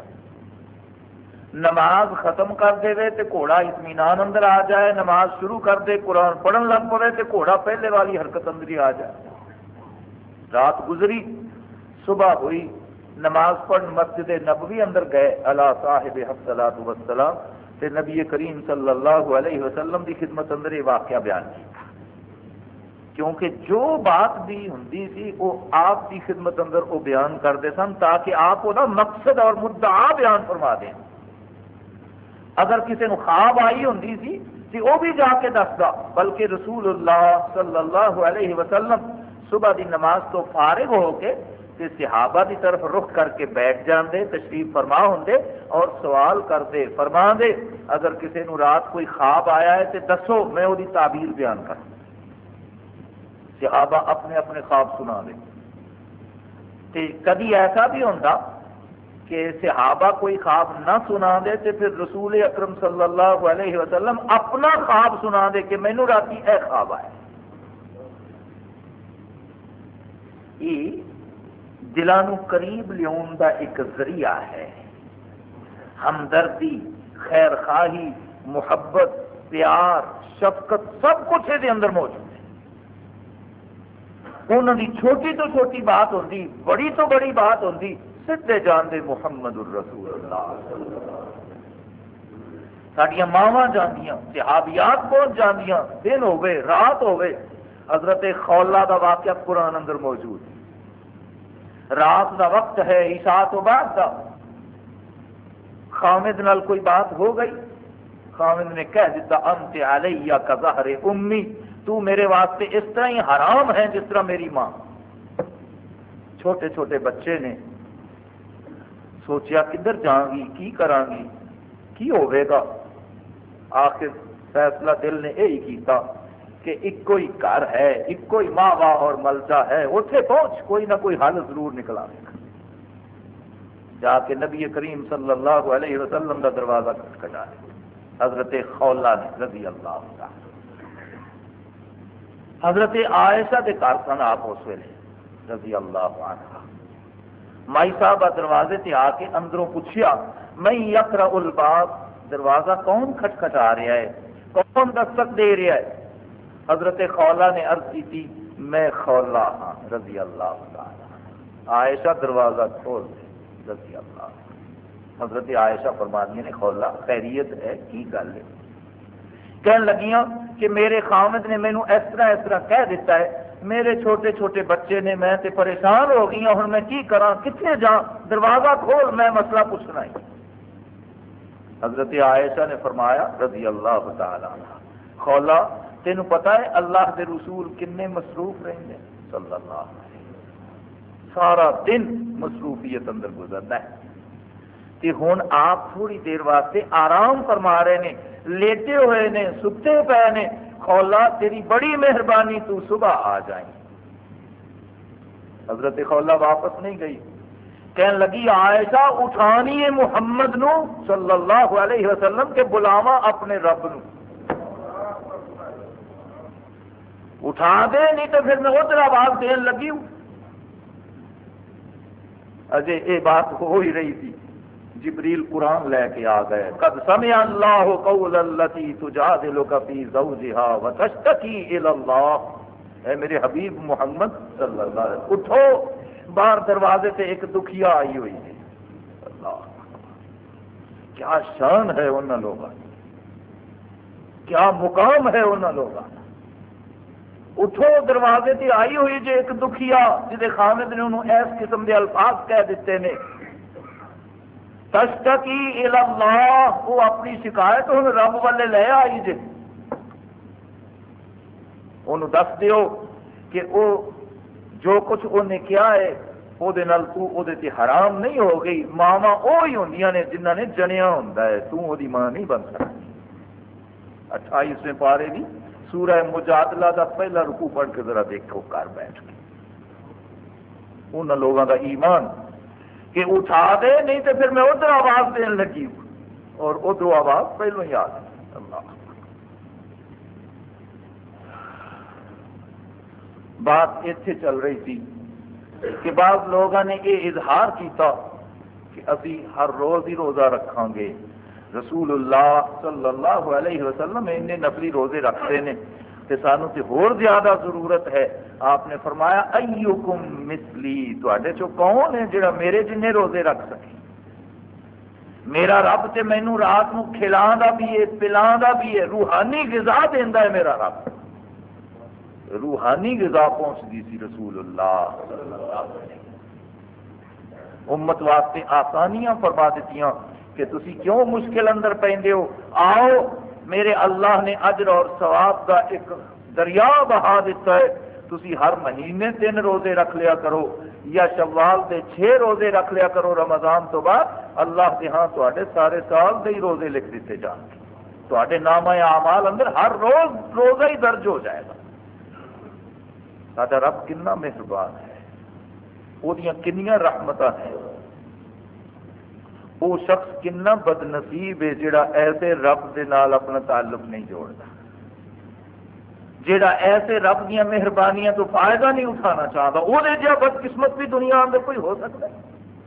نماز ختم کر دے تے گھوڑا اطمینان اندر آ جائے، نماز شروع کر دے قرآن پڑھن لگ پڑے تے گھوڑا پہلے والی حرکت اندر ہی آ جائے۔ رات گزری، صبح ہوئی، نماز پڑھ مسجد نبوی اندر گئے اللہ صاحب الصلاۃ والسلام تے نبی کریم صلی اللہ علیہ وسلم کی خدمت اندر یہ واقعہ بیان کیا، کیونکہ جو بات بھی ہوندی سی وہ آپ کی خدمت اندر وہ بیان کرتے سن تاکہ آپ وہ مقصد اور مدعا بیان فرما دیں۔ اگر کسی نے خواب آئی ہوندی سی تو وہ بھی جا کے دسدا، بلکہ رسول اللہ صلی اللہ علیہ وسلم صبح دی نماز تو فارغ ہو کے تے صحابہ دی طرف رخ کر کے بیٹھ جاندے، تشریف فرما ہوندے اور سوال کرتے فرما دے اگر کسی نے رات کوئی خواب آیا ہے تو دسو میں وہ تعبیر بیان کر۔ صحابہ اپنے اپنے خواب سنا دے۔ تے کبھی ایسا بھی ہوتا کہ صحابہ کوئی خواب نہ سنا دے تے پھر رسول اکرم صلی اللہ علیہ وسلم اپنا خواب سنا دے کہ مینوں راتی اے خواب آیا۔ یہ دلانو قریب لیاؤن دا ایک ذریعہ ہے۔ ہمدردی، خیر خواہی، محبت، پیار، شفقت سب کچھ یہ اندر موجود ہے۔ انہوں کی چھوٹی تو چھوٹی بات ہوتی، بڑی تو بڑی بات ہوتی، سدھے جاندے محمد الرسول اللہ۔ ساڈیاں ماواں جاندیاں، صحابیات پہنچ جاندیاں، دن ہوئے رات ہوئے۔ حضرت خولہ دا واقعہ قرآن اندر موجود ہے۔ رات دا وقت ہے، عشاء تو بعد دا، خامد نال کوئی بات ہو گئی، خامد نے کہہ دیتا انت علیہ کا ظہر امی، تو میرے واسطے اس طرح ہی حرام ہے جس طرح میری ماں۔ چھوٹے چھوٹے بچے نے سوچیا کدھر جاؤں گی، کی کراں گی، کی ہوئے گا۔ آخر فیصلہ دل نے یہی کیتا کہ ایک کوئی گھر ہے، ایک کوئی ماوا اور ملجا ہے، اتنے پہنچ کوئی نہ کوئی حل ضرور نکلا گا۔ جا کے نبی کریم صلی اللہ علیہ وسلم کا دروازہ کھٹکھٹایا، حضرت خولہ نے رضی اللہ عنہ۔ حضرت عائشہ کے گھر سن آپ اس ویلے رضی اللہ عنہ. مائی صاحب دروازے تے آ کے اندروں پوچھیا میں یقرأ الباب، دروازہ کون کھٹکھٹا رہا ہے، کون دستک دے رہا ہے؟ حضرت خولہ نے عرض کی تھی میں خولہ ہاں رضی اللہ تعالی. عائشہ دروازہ کھول دے رضی اللہ. حضرت عائشہ فرماتی نے خولہ خیریت ہے کی گل ہے؟ کہنے لگیاں کہ میرے خامد نے مینوں اس طرح اس طرح کہہ دیتا ہے، میرے چھوٹے چھوٹے بچے نے، میں تے پریشان ہو گئی ہوں، میں کی کراں، کتنے جاں، دروازہ کھول میں مسئلہ پوچھنا ہے. حضرت عائشہ نے فرمایا رضی اللہ تعالی عنہ خولہ تینوں پتا ہے اللہ کے رسول کنے مصروف رہتے ہیں صلی اللہ علیہ وسلم، سارا دن مصروفیت اندر گزرتا ہے، کہ ہوں آپ تھوڑی دیر واسطے آرام فرما رہے ہیں، لیٹے ہوئے نے، ستے پے نے، خولہ تیری بڑی مہربانی تو صبح آ جائیں. حضرت خولہ واپس نہیں گئی، کہنے لگی عائشہ اٹھانی محمد نو صلی اللہ علیہ وسلم کے بلاوا اپنے رب نو، اٹھا دے نہیں تو پھر میں ادھر آواز دین لگی ہوں. اجے یہ بات ہو ہی رہی تھی، جبریل قرآن لے کے آ گئے، قد سمع اللہ قول التی تجادلک فی زوجہا وتشتکی الی اللہ. اے میرے حبیب محمد صلی اللہ علیہ وسلم اٹھو، باہر دروازے سے ایک دکھیا آئی ہوئی ہے. اللہ کیا شان ہے انہاں لوگوں، کیا مقام ہے انہاں لوگوں. اٹھو، دروازے تے آئی ہوئی جے ایک دکھیا جہے خامد نے انہوں اس قسم کے الفاظ کہہ دیتے ہیں. تشتکی الی اللہ، وہ اپنی شکایت ہوں رب والے لے آئی جے. انہوں دس دیو کہ وہ جو کچھ انہیں کیا ہے وہ تے حرام نہیں ہو گئی. ماواں وہی ہوندیاں نے جنہاں نے جنیا ہوندا ہے، تو وہ دی ماں نہیں بن سکتی. اٹھائیسویں پارے دی سورہ مجادلہ دا پہلا رکوع پڑھ کے ذرا دیکھو گھر بیٹھ کے. انہاں لوگوں کا ایمان کہ اٹھا دے نہیں تو پھر میں ادھر آواز دین لگی ہوں، اور ادھر آواز پہلو ہی آ گئی. اللہ بات اتنے چل رہی تھی کہ بعض لوگوں نے یہ اظہار کیتا کہ ابھی ہر روز ہی روزہ رکھاں گے. رسول اللہ صلی اللہ علیہ وسلم انہیں نفلی روزے رکھتے ہیں تے سانو تے ہور زیادہ ضرورت ہے. آپ نے فرمایا ایکم مثلی، تواڈے چوں کون ہے جڑا میرے جنے روزے رکھ سکے؟ میرا رب تے مینوں رات نو کھلاندا بھی ہے، پلاندا بھی ہے، روحانی غذا دیندا ہے. میرا رب روحانی غذا پہنچتی سی رسول اللہ صلی اللہ علیہ وسلم. امت واسطے آسانیاں فرما دیتیاں کہ تسی کیوں مشکل اندر پیندے ہو. آؤ میرے اللہ نے اجر اور ثواب کا ایک دریا بہا دیتا ہے. تسی ہر مہینے تین روزے رکھ لیا کرو یا شوال دے چھ روزے رکھ لیا کرو رمضان تو بعد. اللہ کے ہاں تواڈے سارے سال دے ہی روزے لکھ دیتے جان گے. تواڈے نامہ اعمال اندر ہر روز روزہ ہی درج ہو جائے گا. ساڈا رب کتنا مہربان ہے، وہ کنیاں رحمتاں ہیں. وہ شخص کنا بد نصیب ہے جڑا ایسے رب دے نال اپنا تعلق نہیں جوڑتا، جڑا ایسے رب دیا مہربانیاں تو فائدہ نہیں اٹھانا چاہتا. وہ جہا بد قسمت بھی دنیا اندر کوئی ہو سکتا ہے؟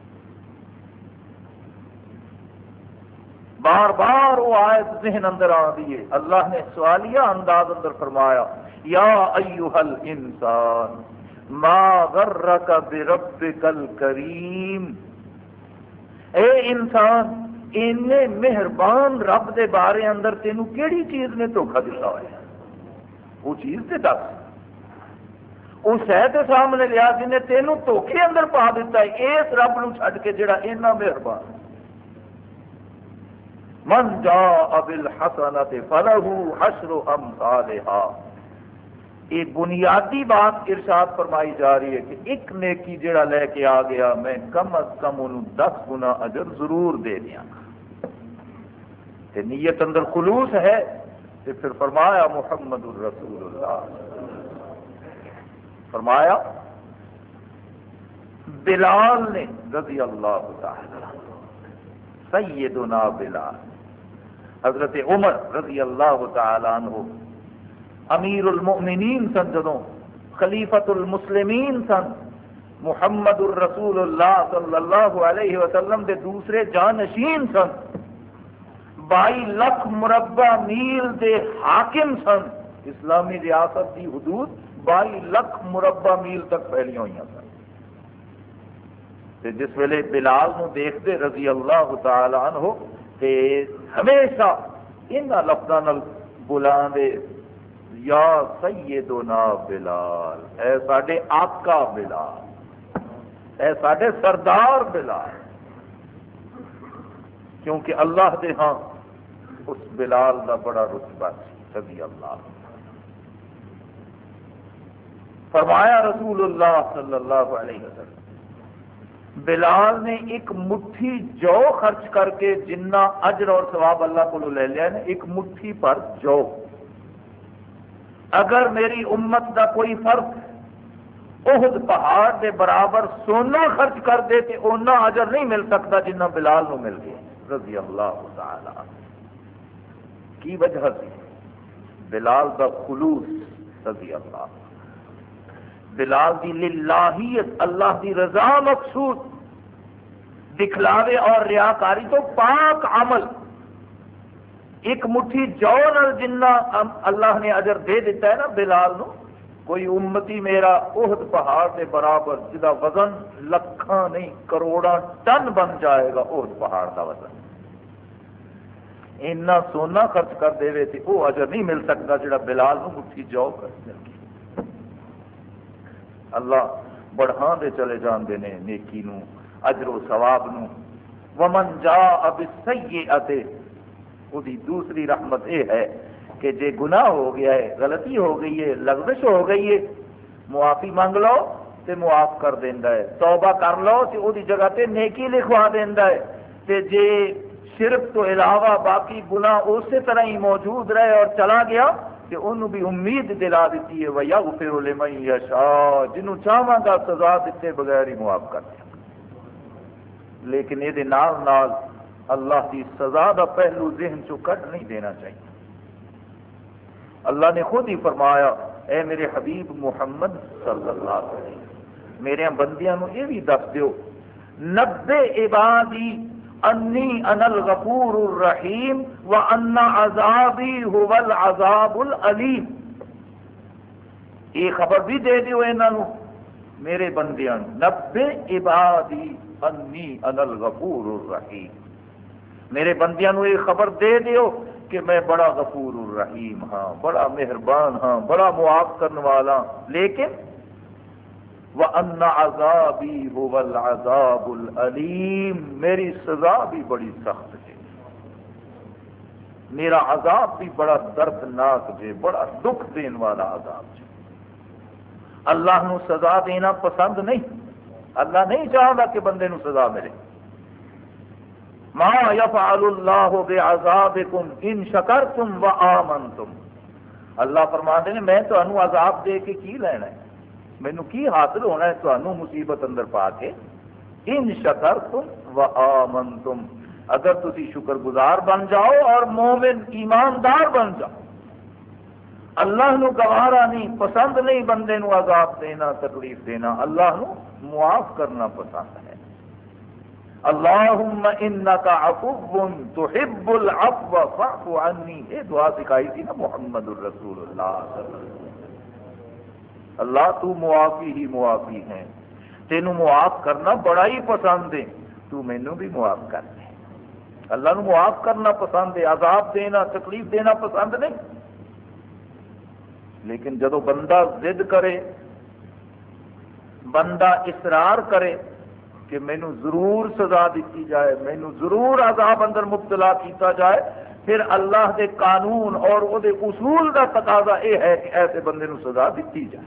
بار بار وہ آیت ذہن اندر آ دی ہے. اللہ نے سوالیہ انداز اندر فرمایا یا ایھا الانسان ما غرک بربک الکریم. اے انسان اینے مہربان رب دے بارے اندر تینوں کیڑی چیز نے دھوکھا دیتا ہوا ہے؟ وہ چیز تے دس، وہ شے تے سامنے لیا جنہیں تینوں دھوکھے اندر پا دیتا ہے اس رب نو چھڈ کے جڑا اینا مہربان. من جاء بالحسنۃ فلہ عشر امثالها. یہ بنیادی بات ارشاد فرمائی جا رہی ہے کہ ایک نیکی جڑا لے کے آ گیا میں کم از کم انہوں دس گنا اجر ضرور دے دیا. نیت اندر خلوص ہے تو پھر فرمایا محمد الرسول اللہ، فرمایا بلال نے رضی اللہ تعالی سیدنا بلال، حضرت عمر رضی اللہ تعالی عنہ امیر المؤمنین سن، جدوں خلیفۃ المسلمین سن، محمد الرسول اللہ صلی اللہ علیہ وسلم دے دوسرے جانشین سن، بائی لاکھ مربع میل دے حاکم سن، اسلامی ریاست کی حدود بائی لاکھ مربع میل تک پھیلی ہوئی سن۔ تے جس ویلے بلال نو دیکھتے رضی اللہ تعالی عنہ تے ہمیشہ انہاں لفظاں نال بلاندے یا سیدنا بلال، اے ساڈے آقا بلال، اے ساڈے سردار بلال، کیونکہ اللہ دے ہاں اس بلال دا بڑا رتبہ سی رضی اللہ۔ فرمایا رسول اللہ صلی اللہ علیہ وسلم، بلال نے ایک مٹھی جو خرچ کر کے جنہ اجر اور ثواب اللہ کو لے لیا ہے، ایک مٹھی پر جو، اگر میری امت دا کوئی فرد احد پہاڑ دے برابر سونا خرچ کر دے تو اونا اجر نہیں مل سکتا جنہ بلال نو مل گیا رضی اللہ تعالی۔ کی وجہ سی؟ بلال دا خلوص رضی اللہ، بلال دی للہیت، اللہ دی رضا مقصود، دکھلاوے اور ریاکاری تو پاک عمل۔ ایک مٹھی جو نال جنہ اللہ نے اجر دے دیتا ہے نا بلال نو، کوئی امتی میرا احد پہاڑ کے برابر جدا وزن لکھاں نہیں کروڑاں ٹن بن جائے گا، احد پہاڑ کا وزن اینا سونا خرچ کر دے تو وہ اجر نہیں مل سکتا جڑا بلال نو مٹھی جو کر مل گئی۔ اللہ بڑھا دے چلے جاندے نے نیکی نو، اجر و ثواب نو۔ ومن جاء بالسیئۃ، وہی دوسری رحمت یہ ہے کہ جے گناہ ہو گیا ہے، غلطی ہو گئی ہے، لغزش ہو گئی ہے، معافی مانگ لو تے معاف کر دیندا ہے، توبہ کر لو تے وہ جگہ تے نیکی لکھوا دیندا ہے، تے جے شرک تو علاوہ باقی گناہ اسی طرح ہی موجود رہے اور چلا گیا تے انہوں بھی امید دلا دیتی ہے وَيَغْفِرُ لِمَن يَشَاءُ، جنہوں چاہواں گا سزا دیتے بغیر ہی معاف کر دیا۔ لیکن یہ نال نال اللہ کی سزا دا پہلو ذہن چو کٹ نہیں دینا چاہیے۔ اللہ نے خود ہی فرمایا، اے میرے حبیب محمد صلی اللہ علیہ وسلم، میرے بندیاں نو یہ بھی دس دیو، نبے عبادی انی انا الغفور الرحیم وان عذابی هو العذاب العلیم۔ یہ خبر بھی دے دیو انہاں نو، میرے بندیاں نو، نبے عبادی انی انا الغفور الرحیم، میرے بندیاں نو یہ خبر دے دیو کہ میں بڑا غفور الرحیم ہاں، بڑا مہربان ہاں، بڑا معاف کرنے والا، لیکن وَأَنَّ عَذَابِي هُوَ الْعَذَابُ الْأَلِيمُ، میری سزا بھی بڑی سخت ہے، میرا عذاب بھی بڑا دردناک ہے، بڑا دکھ دین والا عذاب ہے۔ اللہ نو سزا دینا پسند نہیں، اللہ نہیں چاہتا کہ بندے نو سزا ملے۔ مَا يَفْعَلُ اللَّهُ بِعَذَابِكُمْ إِن شَكَرْتُمْ وَآمَنْتُمْ، اللہ فرماتے ہیں میں تو انو عذاب دے کے کی لینا ہے، مینو کی حاصل ہونا ہے تمہیں مصیبت اندر پا کے، ان شکرتم وآمنتم، اگر تسی شکر گزار بن جاؤ اور مومن ایماندار بن جاؤ۔ اللہ نو گوارا نہیں، پسند نہیں بندے نو عذاب دینا، تکلیف دینا، اللہ نو معاف کرنا پسند ہے۔ اللہم انکا عفو تحب العفو فاعف عنی، یہ دعا سکھائی تھی نا محمد الرسول اللہ صلی اللہ علیہ وسلم۔ اللہ تو معافی ہی معافی ہے، تینوں معاف کرنا بڑا ہی پسند ہے، تو مینوں بھی معاف کر دے۔ اللہ نو معاف کرنا پسند ہے، عذاب دینا، تکلیف دینا پسند نہیں۔ لیکن جدو بندہ ضد کرے، بندہ اصرار کرے کہ مینوں ضرور سزا دیتی جائے، مینوں ضرور عذاب اندر مبتلا کیتا جائے، پھر اللہ دے قانون اور او دے اصول دا تقاضا یہ ہے کہ ایسے بندے نو سزا دیتی جائے۔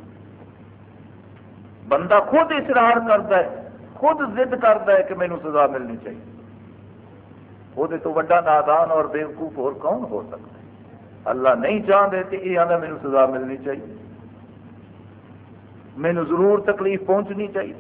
بندہ خود اصرار کرتا ہے، خود ضد کرتا ہے کہ مینوں سزا ملنی چاہیے، وہ تو بڑا نادان اور بیوقوف اور کون ہو سکتا ہے؟ اللہ نہیں چاہتے کہ یہ آنا مینوں سزا ملنی چاہیے، مینوں ضرور تکلیف پہنچنی چاہیے۔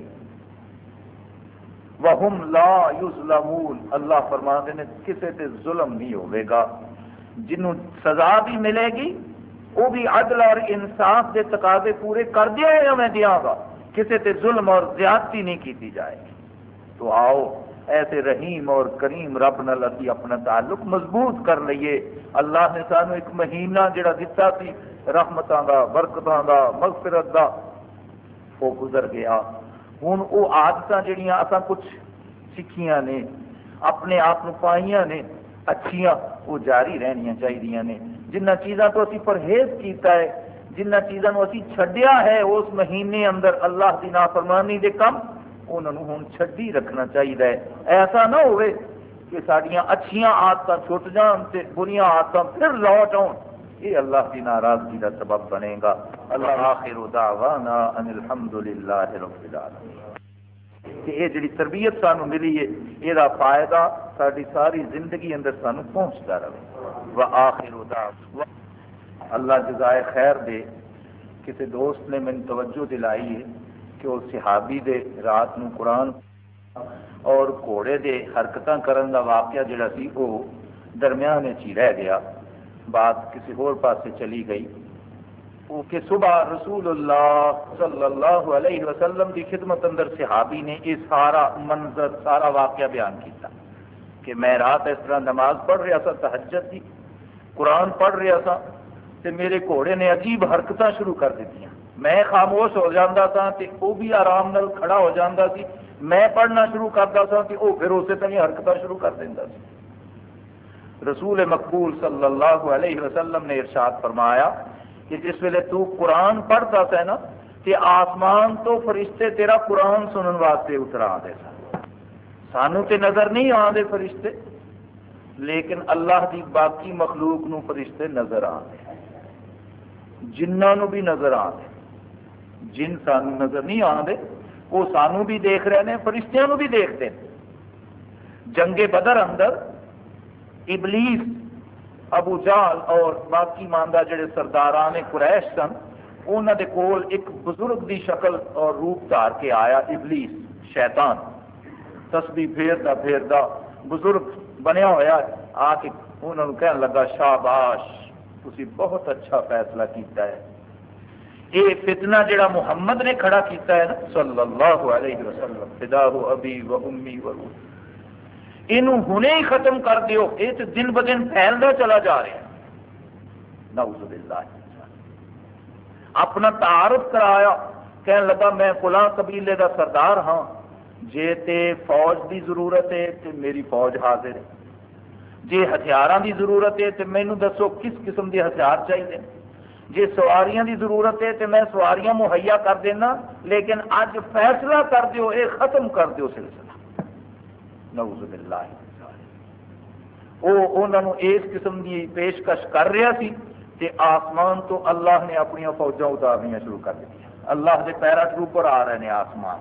وَهُمْ لَا يُظْلَمُونَ، اللہ فرماتے ہیں کسے تے ظلم نہیں ہوئے گا، جنہوں سزا بھی ملے گی وہ بھی عدل اور انصاف کے تقاضے پورے کر دیا ہے میں دیاں گا، کسی تے ظلم اور زیادتی نہیں کی جائے گی۔ تو آؤ ایسے رحیم اور کریم رب نال اسی اپنا تعلق مضبوط کر لئیے۔ اللہ نے سانو ایک مہینہ جڑا دتا سی رحمتاں دا، برکتاں دا، مغفرت دا، وہ گزر گیا۔ ہن وہ عادتاں جڑیاں اساں کچھ سیکھیاں نے، اپنے آپ کو پائیاں نے اچھیاں، وہ جاری رہنیاں چاہیے نے۔ جنہ چیزاں تو اسی پرہیز کیتا ہے، جنہ چیزاں نو اسی چھڈیا ہے اس مہینے اندر اللہ دی نافرمانی دے کم، انہوں ہن چھڈی رکھنا چاہیے۔ ایسا نہ ہوئے کہ ساڈیاں اچھیاں عادتاں چھٹ جان تے بریاں عادتاں پھر لوٹ آؤں، یہ اللہ کی ناراضگی کا سبب بنے گا۔ اللہ آخر دعوانا ان الحمدللہ رب العالمین۔ کہ یہ جڑی تربیت سانو ملی ہے یہ فائدہ ساری ساری زندگی اندر سانو پہنچتا رہے۔ وآخر دعوانا، اللہ جزائے خیر دے، کسی دوست نے من توجہ دلائی ہے کہ وہ صحابی دے رات نو قرآن اور گھوڑے دے حرکتاں کرن دا واقعہ جڑا سی وہ درمیان چی رہ گیا، بات کسی اور پاسے چلی گئی۔ وہ کہ صبح رسول اللہ صلی اللہ علیہ وسلم کی خدمت اندر صحابی نے یہ سارا منظر سارا واقعہ بیان کیتا کہ میں رات اس طرح نماز پڑھ رہا سا، تہجد دی قرآن پڑھ رہا سا تے میرے گھوڑے نے عجیب حرکتاں شروع کر دیتیاں، میں خاموش ہو جاتا سا تے وہ بھی آرام نال کھڑا ہو جاتا سی، میں پڑھنا شروع کرتا سا تے وہ پھر اسی طرح حرکتاں شروع کر دیتا سی۔ رسول مقبول صلی اللہ علیہ وسلم نے ارشاد فرمایا کہ جس ویلے تو قرآن پڑھتا سا نا تے آسمان تو فرشتے تیرا قرآن سنن واسطے اتر آتے سن۔ سانو تے نظر نہیں آتے فرشتے، لیکن اللہ دی باقی مخلوق نو فرشتے نظر آتے، جنہاں نو بھی نظر آتے۔ جن سانو نظر نہیں آتے وہ سانو بھی دیکھ رہے ہیں، فرشتیاں نو بھی دیکھتے ہیں۔ جنگ بدر اندر ابلیس، ابو جہل اور باقی ماندہ جڑے سرداران قریش سن، انہوں دے کول ایک بزرگ دی شکل اور روپ دھار کے آیا ابلیس شیطان، تسبیح پھیردا پھیردا بزرگ بنیا ہوا آ کے انہوں نے کہنے لگا شاباش تسی بہت اچھا فیصلہ کیتا ہے، یہ فتنہ جڑا محمد نے کھڑا کیتا ہے نا صلی اللہ علیہ وسلم، فداہ ابی و امی و روح، انہوں ہنے ہی ختم کر دیو، یہ تو دن ب دن پھیلتا چلا جا رہا ہے۔ نعوذ باللہ، اپنا تعارف کرایا، کہنے لگا میں فلاں قبیلے دا سردار ہاں، جے تے فوج دی ضرورت ہے تے میری فوج حاضر ہے، جے ہتھیاراں دی ضرورت ہے تے مینوں دسو کس قسم دے ہتھیار چاہیے، جے سواریاں دی ضرورت ہے تے میں سواریاں مہیا کر دینا، لیکن اج فیصلہ کر دیو، اے ختم کر دیو سلسلہ۔ نعوذ باللہ، وہ انہوں نے اس قسم کی پیشکش کر رہا سی کہ آسمان تو اللہ نے اپنی فوجاں اتارنیاں شروع کر دی، اللہ کے پیراٹروپر آ رہے ہیں آسمان۔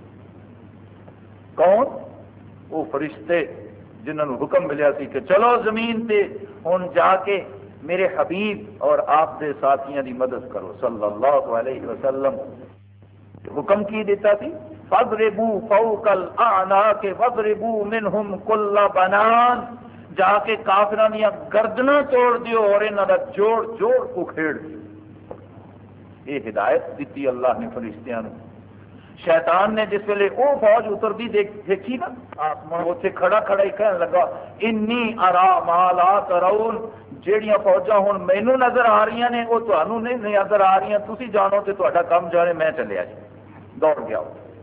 کون؟ وہ فرشتے جنہوں نے حکم ملیا سی کہ چلو زمین تے ہن جا کے میرے حبیب اور آپ دے ساتھیاں دی مدد کرو صلی اللہ علیہ وسلم۔ حکم کی دیتا سی فَضْرِبُوا فَوْقَ الْأَعْنَاقِ وَضْرِبُوا مِنْهُمْ كُلَّ بَنَانٍ، جا کے کافراں دیاں گردناں توڑ دیو اور انہاں دا جوڑ جوڑ اکھیڑ دیو۔ یہ ہدایت دیتی اللہ نے فرشتیاں نو۔ شیطان نے جس ویلے وہ فوج اترتی دیکھی نا آسمان، اتنے کھڑا کھڑا ہی کہنے لگا انی ارا ما لا ترون، جیڑیاں فوجاں ہن مینوں نظر آ رہی نے وہ تانوں نہیں نظر آ رہی، تسی جانو تے تہاڈا کام جانے، میں چلیا جی، دوڑ گیا۔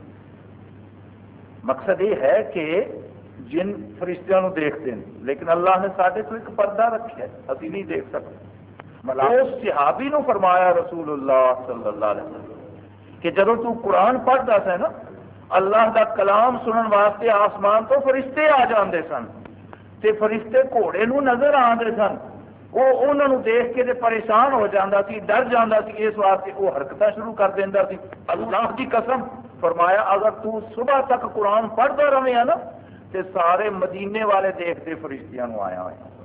مقصد یہ ہے کہ جن فرشتیاں نو دیکھتے ہیں، لیکن اللہ نے سارے تو ایک پردہ رکھا ہے، ابھی نہیں دیکھ سکتے۔ اس صحابی نو فرمایا رسول اللہ صلی اللہ علیہ وسلم کہ جدوں تو قرآن پڑھتا سا نا، اللہ دا کلام سنن واسطے آسمان تو فرشتے آ جاندے سن، تے فرشتے گھوڑے نو نظر آندے سن، وہ انہوں نے دیکھ کے پریشان ہو جاتا سی، ڈر جاتا سی، اس واسطے وہ حرکتیں شروع کر دینا سی۔ اللہ کی قسم فرمایا اگر تو صبح تک قرآن پڑھتا رہے نا تے سارے مدینے والے دیکھتے فرشتیاں نو آیا ہوئے،